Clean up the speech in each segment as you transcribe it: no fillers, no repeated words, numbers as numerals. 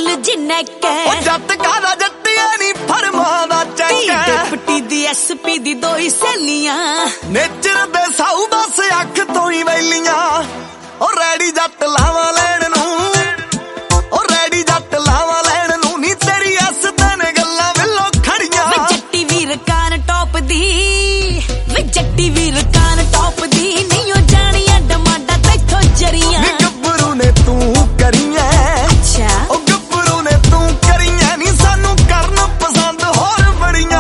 ਕਾਤਲ ਜਿੰਨੇ ਕਹਿ ਜੱਟ ਕਾਦਾ ਜੱਟੀਆਂ ਨੀ ਫਰਮਾਂ ਦਾ ਚੈੱਕ ਡਿਪਟੀ ਦੀ ਐਸਪੀ ਦੀ ਦੋ ਹੀ ਸਹੇਲੀਆਂ ਨੇਚਰ ਦੇ ਸਾਊ ਬਸ ਅੱਖ ਤੋਂ ਹੀ ਵੈਲੀਆਂ ਉਹ ਰੈਡੀ ਜੱਟ ਲਾਵਾਂ ਲੈਣ ਨੂੰ ਉਹ ਰੈਡੀ ਜੱਟ ਲਾਵਾਂ ਲੈਣ ਨੂੰ ਨੀ ਤੇਰੀ ਐਸ ਤੈਨੇ ਗੱਲਾਂ ਵਿੱਲੋਂ ਖੜੀਆਂ ਵੇ ਜੱਟੀ ਵੀਰ ਕਾਨ ਟੌਪ ਦੀ ਵੇ ਜੱਟੀ ਵੀਰ ਕਾਨ ਟੌਪ ਦੀ ਨਹੀਂ ਉਹ ਜਾਣੀਆਂ ਡਮਾਂਡਾ ਤੈਥੋਂ ਜਰੀਆਂ ਨੀ ਗੱਭਰੂ ਨੇ ਤੂੰ ਕਰੀਆਂ ਅੱਛਾ ਉਹ ਗੱਭਰੂ ਨੇ ਤੂੰ ਕਰੀਆਂ ਨੀ ਸਾਨੂੰ ਕਰਨ ਪਸੰਦ ਹੋਰ ਬੜੀਆਂ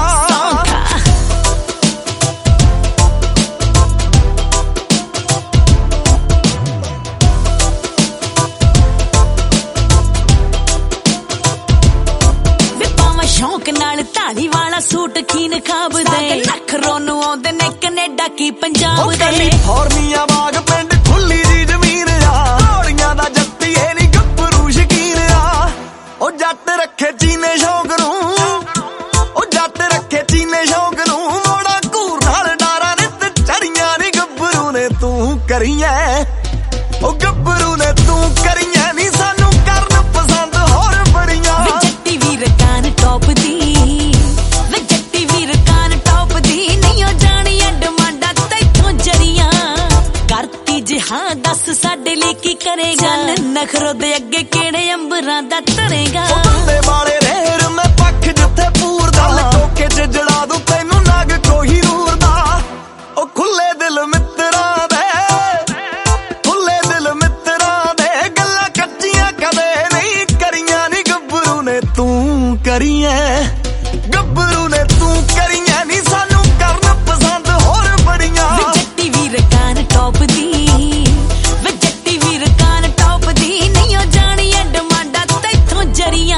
ਸ਼ੌਂਕ ਨਾਲ ਢਾਲੀ ਵਾਲਾ ਸੂਟ ਕੀਨ ਖਾਬਦੇ ਨਖਰੋਂ ਨੂੰ ਆਉਂਦੇ ਨੇ ਕੈਨੇਡਾ ਕੀ ਪੰਜਾਬ ਦੇ ਕੈਲੀਫੋਰਨੀਆ ਬਾਗ ਪਿੰਡ ਖੁੱਲੀ ਦੀ ਜ਼ਮੀਨ ਆ ਘੋੜੀਆਂ ਦਾ ਜੱਟੀ ਇਹ ਨੀ ਗੱਭਰੂ ਸ਼ਕੀਨ ਆ ਉਹ ਜੱਟ ਰੱਖੇ ਚੀਨੇ ਸ਼ੌਂਕ ਨੂੰ ਉਹ ਜੱਟ ਰੱਖੇ ਚੀਨੇ ਸ਼ੌਂਕ ਨੂੰ ਮੋੜਾ ਘੂਰ ਨਾਲ ਡਾਰਾਂ ਨਿੱਤ ਚੜੀਆਂ ਨੀ ਗੱਭਰੂ ਨੇ ਤੂੰ ਕਰੀਆਂ ਉਹ ਗੱਭਰੂ ਨੇ ਤੂੰ ਕਰੀਆਂ ਨੀ ਸਾਨੂੰ ਕਰਨ ਪਸੰਦ ਹੋਰ ਬੜੀਆਂ ਜੱਟੀ ਵੀਰ ਕਾਨ ਟੌਪ ਦੀ ਵੇ ਜੱਟੀ ਵੀਰ ਕਾਨ ਟੌਪ ਦੀ ਨਹੀਂ ਉਹ ਜਾਣੀਆਂ ਡਮਾਂਡਾ ਤੈਥੋਂ ਜਰੀਆਂ ਕਰਤੀ ਜਹਾਂ ਦੱਸ ਸਾਡੇ ਲਈ ਕੀ ਕਰੇਗਾ ਨਖਰੋ ਦੇ ਅੱਗੇ ਕਿਹੜੇ ਅੰਬਰਾਂ ਦਾ ਤਰੇਗਾ ਬੰਦੇ ਵਾਲੇ ਰੇਰ ਮੈਂ ਪੱਖ ਜਿੱਥੇ ਪੂਰਦਾ ਕੋਕੇ ਚ ਜੜਾ ਦੂੰ ਤੈਨੂੰ ਨਗ ਕੋਈ ਨੂਰ ਦਾ ਉਹ ਖੁੱਲੇ ਦਿਲ ਮਿੱਤਰਾਂ ਦੇ ਖੁੱਲੇ ਦਿਲ ਮਿੱਤਰਾਂ ਦੇ ਗੱਲਾਂ ਕੱਚੀਆਂ ਕਦੇ ਨਹੀਂ ਕਰੀਆਂ ਨੀ ਗੱਭਰੂ ਨੇ ਤੂੰ ਕਰੀਆਂ ਗੱਭਰੂ ਨੇ ਤੂੰ ਕਰੀਆਂ ਨੀ ਸਾਨੂੰ ਕਰਨ ਪਸੰਦ ਹੋਰ ਬੜੀਆਂ ਵੇ ਜੱਟੀ ਵੀਰ ਕਾਨ ਟੌਪ ਦੀ ਵੇ ਜੱਟੀ ਵੀਰ ਕਾਨ ਟੌਪ ਦੀ ਨਹੀਂ ਉਹ ਜਾਣੀਆਂ ਡਮਾਂਡਾ ਤੈਥੋਂ ਜਰੀਆਂ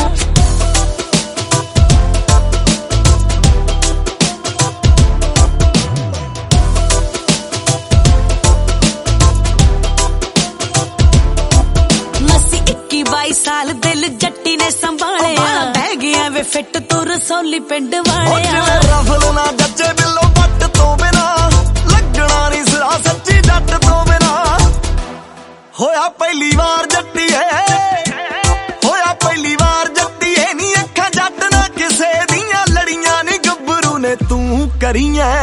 ਮਸੀ 21-22 ਸਾਲ ਦਿਲ ਜੱਟੀ ਨੇ ਸੰਭਾਲਿਆ ਬਹਿ ਗਿਆ ਵੇ ਫਿੱਟ ਤੂੰ ਰਸੌਲੀ ਪਿੰਡ ਵਾਲਿਆ ਰਫਲ ਨਾ ਜੱਜੇ ਬਿੱਲੋ ਬੱਟ ਤੋਂ ਬਿਨਾ ਲੱਗਣਾ ਨੀ ਸਿਰਾ ਸੱਚੀ ਜੱਟ ਤੋਂ ਬਿਨਾ ਹੋਇਆ ਪਹਿਲੀ ਵਾਰ ਜੱਟੀਏ ਹੋਇਆ ਪਹਿਲੀ ਵਾਰ ਜੱਟੀਏ ਨੀ ਅੱਖਾਂ ਜੱਟ ਨਾ ਕਿਸੇ ਦੀਆਂ ਲੜੀਆਂ ਨੀ ਗੱਭਰੂ ਨੇ ਤੂੰ ਕਰੀਆਂ